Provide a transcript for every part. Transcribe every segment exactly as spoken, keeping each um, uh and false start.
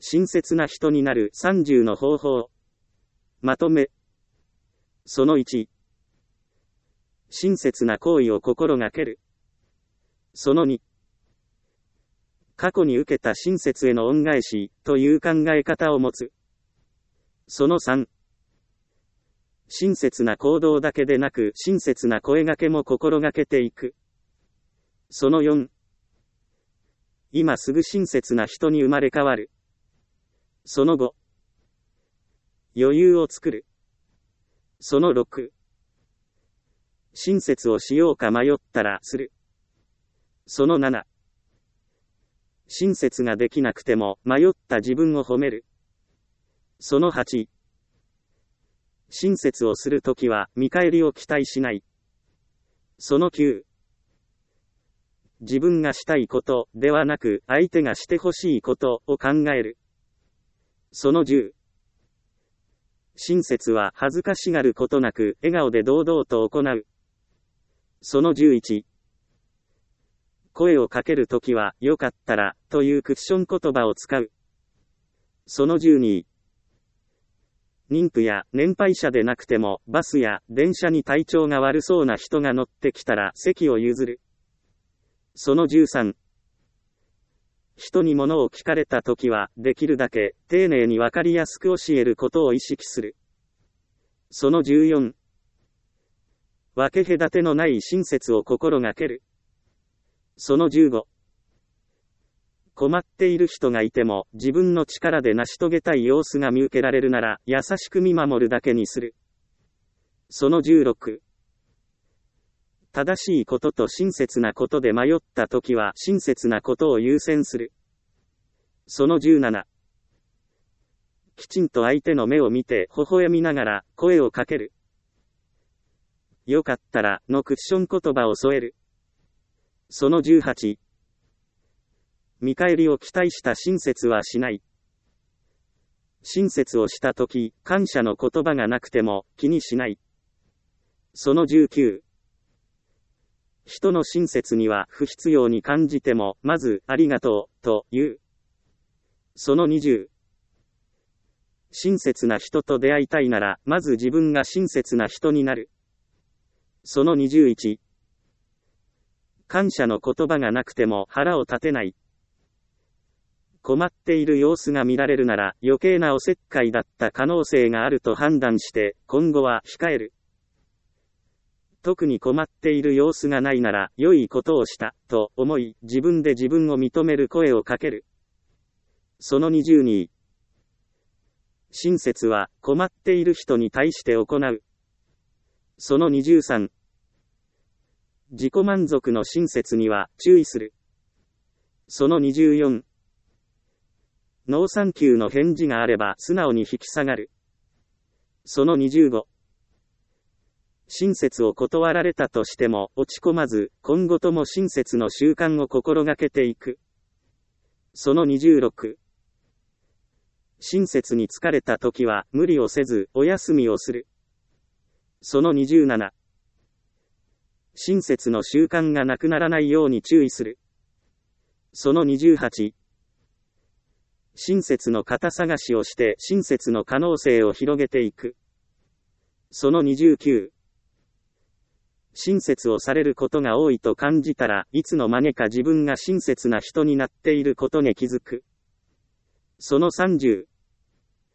親切な人になるさんじゅうの方法。まとめ。そのいち。親切な行為を心がける。そのに。過去に受けた親切への恩返しという考え方を持つ。そのさん。親切な行動だけでなく親切な声掛けも心がけていく。そのよん。今すぐ親切な人に生まれ変わる。そのご。余裕を作る。そのろく。親切をしようか迷ったらする。そのなな。親切ができなくても迷った自分を褒める。そのはち。親切をするときは見返りを期待しない。そのきゅう。自分がしたいことではなく相手がしてほしいことを考える。そのじゅう。親切は恥ずかしがることなく笑顔で堂々と行う。そのじゅういち。声をかけるときはよかったらというクッション言葉を使う。そのじゅうに。妊婦や年配者でなくてもバスや電車に体調が悪そうな人が乗ってきたら席を譲る。そのじゅうさん。人に物を聞かれたときはできるだけ丁寧にわかりやすく教えることを意識する。そのじゅうよん。分け隔てのない親切を心がける。そのじゅうご。困っている人がいても自分の力で成し遂げたい様子が見受けられるなら優しく見守るだけにする。そのじゅうろく。正しいことと親切なことで迷ったときは親切なことを優先する。そのじゅうなな。きちんと相手の目を見て微笑みながら声をかける。よかったらのクッション言葉を添える。そのじゅうはち。見返りを期待した親切はしない。親切をしたとき感謝の言葉がなくても気にしない。そのじゅうきゅう。人の親切には不必要に感じても、まず、ありがとう、と言う。そのにじゅう。親切な人と出会いたいなら、まず自分が親切な人になる。そのにじゅういち。感謝の言葉がなくても腹を立てない。困っている様子が見られるなら、余計なおせっかいだった可能性があると判断して、今後は控える。特に困っている様子がないなら、良いことをした、と思い、自分で自分を認める声をかける。そのにじゅうに。親切は、困っている人に対して行う。そのにじゅうさん。自己満足の親切には、注意する。そのにじゅうよん。ノーサンキューの返事があれば、素直に引き下がる。そのにじゅうご。親切を断られたとしても落ち込まず、今後とも親切の習慣を心がけていく。そのにじゅうろく。親切に疲れたときは無理をせずお休みをする。そのにじゅうなな。親切の習慣がなくならないように注意する。そのにじゅうはち。親切の型探しをして親切の可能性を広げていく。そのにじゅうきゅう。親切をされることが多いと感じたら、いつの間にか自分が親切な人になっていることに気づく。そのさんじゅう。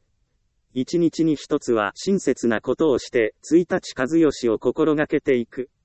一日に一つは親切なことをして、いちにち和義を心がけていく。